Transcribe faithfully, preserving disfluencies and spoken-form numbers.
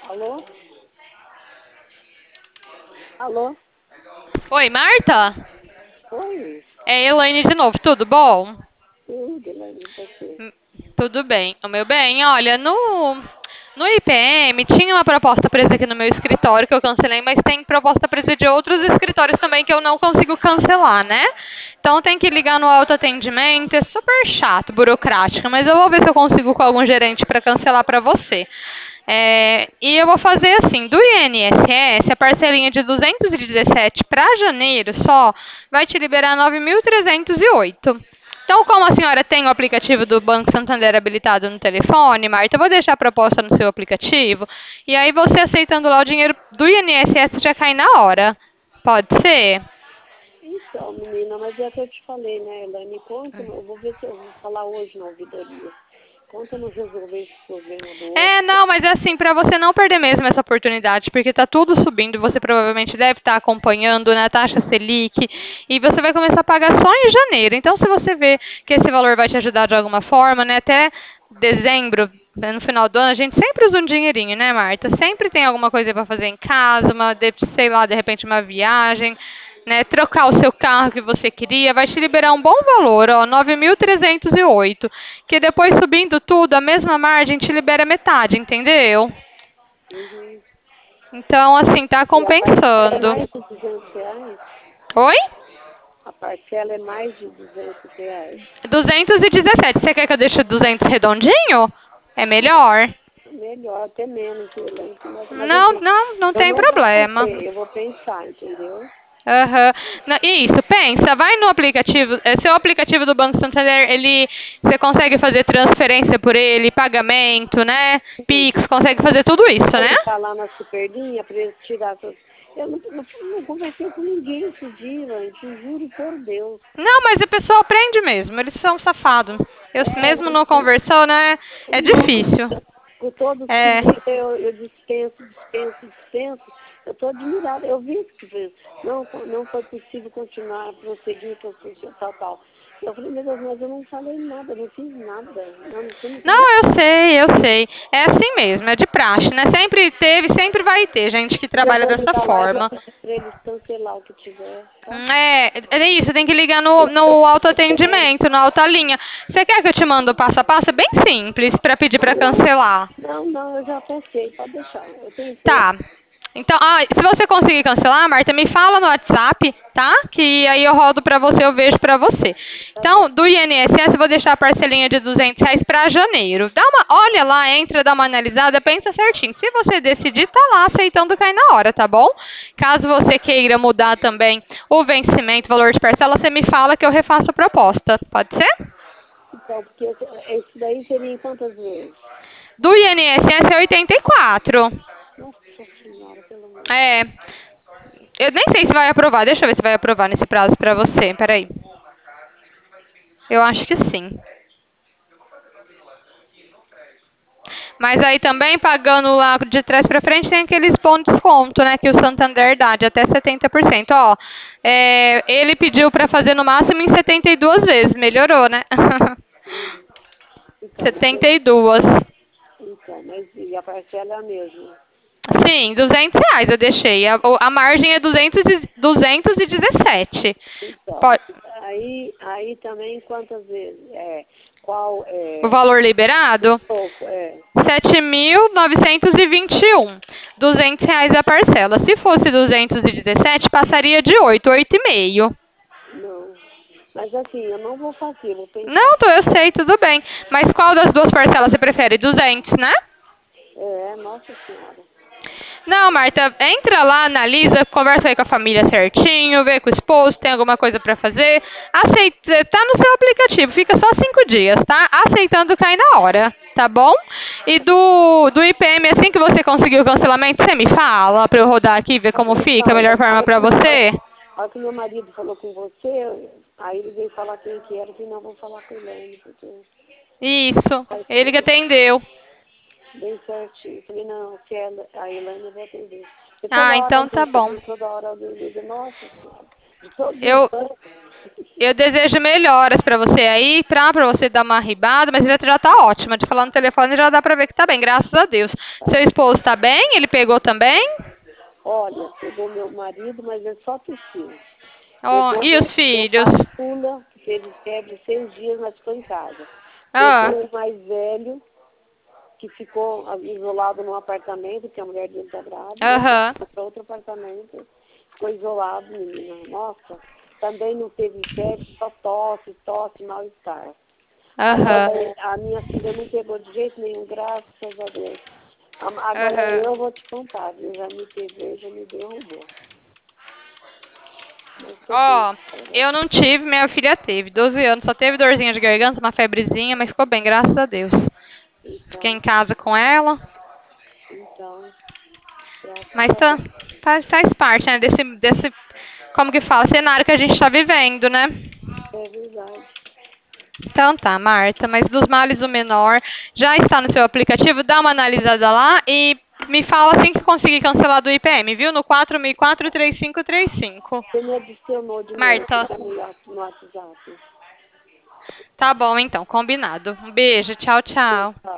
Alô? Alô? Oi, Marta? Oi? É Elaine de novo, tudo bom? Tudo, Elaine, você? Hum, Tudo bem. O meu bem, olha, no, no I P M tinha uma proposta presa aqui no meu escritório que eu cancelei, mas tem proposta presa de outros escritórios também que eu não consigo cancelar, né? Então tem que ligar no autoatendimento, é super chato, burocrático, mas eu vou ver se eu consigo com algum gerente para cancelar para você. É, e eu vou fazer assim, do I N S S, a parcelinha de duzentos e dezessete para janeiro só vai te liberar nove mil trezentos e oito. Então, como a senhora tem o aplicativo do Banco Santander habilitado no telefone, Marta, eu vou deixar a proposta no seu aplicativo. E aí, você aceitando lá o dinheiro do I N S S já cai na hora. Pode ser? Então, menina, mas é o que eu te falei, né, Elaine? Conta, eu vou ver se eu vou falar hoje na ouvidoria. Conta não resolver esse problema do É, outro. não, mas é assim, para você não perder mesmo essa oportunidade, porque tá tudo subindo, você provavelmente deve estar acompanhando na taxa Selic, e você vai começar a pagar só em janeiro. Então, se você vê que esse valor vai te ajudar de alguma forma, né, até dezembro, né, no final do ano, a gente sempre usa um dinheirinho, né, Marta? Sempre tem alguma coisa para fazer em casa, uma, de- sei lá, de repente uma viagem, né, trocar o seu carro que você queria, vai te liberar um bom valor, ó, nove mil trezentos e oito, que depois subindo tudo, a mesma margem te libera metade, entendeu? Uhum. Então, assim, tá E a parcela é compensando. mais de duzentos reais? Oi? A parcela é mais de duzentos reais? duzentos e dezessete. Você quer que eu deixe duzentos redondinho? É melhor? Melhor, até menos, Elaine. Mas, mas Não, assim, não, não eu tem não vou problema. fazer, eu vou pensar, entendeu? Aham. Na- Isso, pensa, vai no aplicativo, é, seu aplicativo do Banco Santander, ele, você consegue fazer transferência por ele, pagamento, né? Pix, Tudo. consegue fazer tudo isso, né? Colocar lá na superlinha para eles tirar todos. Eu não, não, não conversei com ninguém esse dia, eu te juro por Deus. Não, mas a pessoa aprende mesmo, eles são safados. Eu É, mesmo mas não conversando, né? É não, difícil. com todos que É. ligam, eu, eu dispenso, dispenso, dispenso. Eu estou admirada. Eu vi que não, não foi possível continuar, prosseguir com o tal, tal. Eu falei, meu Deus, mas eu não falei nada, eu não fiz nada. Eu não, você não conversa. Não, eu sei, eu sei. É assim mesmo, é de praxe, né? Sempre teve, sempre vai ter gente que Eu trabalha vou dessa ligar lá e vou forma. pedir para eles cancelar o que tiver, tá? Hum, É, é isso, tem que ligar no, no autoatendimento, na alta linha. Você quer que eu te mande o passo a passo? É bem simples para pedir para cancelar. Não, não, eu já pensei, pode deixar. Eu pensei, Tá. Então, ah, se você conseguir cancelar, Marta, me fala no WhatsApp, tá? Que aí eu rodo pra você, eu vejo pra você. tá bom. Então, do I N S S, eu vou deixar a parcelinha de duzentos reais pra janeiro. Dá uma, olha lá, entra, dá uma analisada, pensa certinho. Se você decidir, tá lá aceitando cair na hora, tá bom? Caso você queira mudar também o vencimento, valor de parcela, você me fala que eu refaço a proposta. Pode ser? Então, porque esse daí seria em quantas vezes? Do I N S S é oitenta e quatro. Nossa senhora, pelo amor de É, eu nem sei se vai aprovar. Deixa eu ver se vai aprovar nesse prazo pra você. Peraí. Eu acho que sim. Mas aí também pagando lá de trás pra frente tem aqueles pontos de desconto, né? Que o Santander dá de até setenta por cento. Ó, é, ele pediu pra fazer no máximo em setenta e duas vezes. Melhorou, né? Deus. Então, mas, setenta e duas. então, mas e a parcela é a mesma? Sim, duzentos reais eu deixei. A, o- a margem é duzentos e, duzentos e dezessete. Então, Pode, aí, aí também quantas vezes? É, qual o é valor o liberado? topo? É, sete mil novecentos e vinte e um. duzentos reais a parcela. Se fosse duzentos e dezessete, passaria de oito, oito e meio. não. Mas assim, eu não vou fazer, vou pensar. Não, tô, eu sei, tudo bem. Mas qual das duas parcelas você prefere? duzentos, né? É, nossa senhora. Não, Marta, entra lá, analisa, conversa aí com a família certinho, vê com o esposo, tem alguma coisa pra fazer. Aceita, tá no seu aplicativo, fica só cinco dias, tá? Aceitando cai na hora, tá bom? E do, do I P M, assim que você conseguir o cancelamento, você me fala pra eu rodar aqui e ver como fica, a Não, melhor mas a forma hora pra que, a hora, você? a hora que meu marido falou com você, aí ele veio falar quem que era, que não vou falar com a Elaine, porque Isso, faz ele que tudo atendeu. bem certinho. Eu falei, não, se ela, a Elaine eu vou atender. Porque toda Ah, hora então tá alguém bom. liga, toda hora alguém liga, nossa senhora, de todos os Eu, bancos. Eu desejo melhoras pra você aí, pra, pra você dar uma arribada, mas ele já tá ótima. De falar no telefone já dá pra ver que tá bem, graças a Deus. Seu esposo tá bem? Ele pegou também? Olha, pegou meu marido, mas ele só tossiu. Oh, Pegou e os meu, meu filhos? caçula, que teve febre seis dias, mas ficou em casa. Ah, Pegou o mais velho, que ficou ah, isolado num apartamento, que a mulher dele está grávida, aham, foi para outro apartamento, ficou isolado, menina. Nossa, também não teve febre, só tosse, tosse, mal-estar. aham, Agora, a minha filha não pegou de jeito nenhum, graças a Deus. A- Agora aham. eu vou te contar, viu? Já me peguei, já me derrubou. Mas tô bem, Ó, eu não tive, minha filha teve. Doze anos, só teve dorzinha de garganta, uma febrezinha, mas ficou bem, graças a Deus. Fiquei em então, casa com ela, então, graças mas a tá, Deus. faz, faz parte, né, desse, desse, como que fala, cenário que a gente tá vivendo, né? É verdade. Então tá, Marta, mas dos males o menor já está no seu aplicativo, dá uma analisada lá e me fala assim que conseguir cancelar do I P M, viu? No quatro mil e quatro, três cinco três cinco. Você me adicionou de novo Marta, né, no no WhatsApp. tá bom então, combinado. Um beijo, tchau, tchau. Tchau.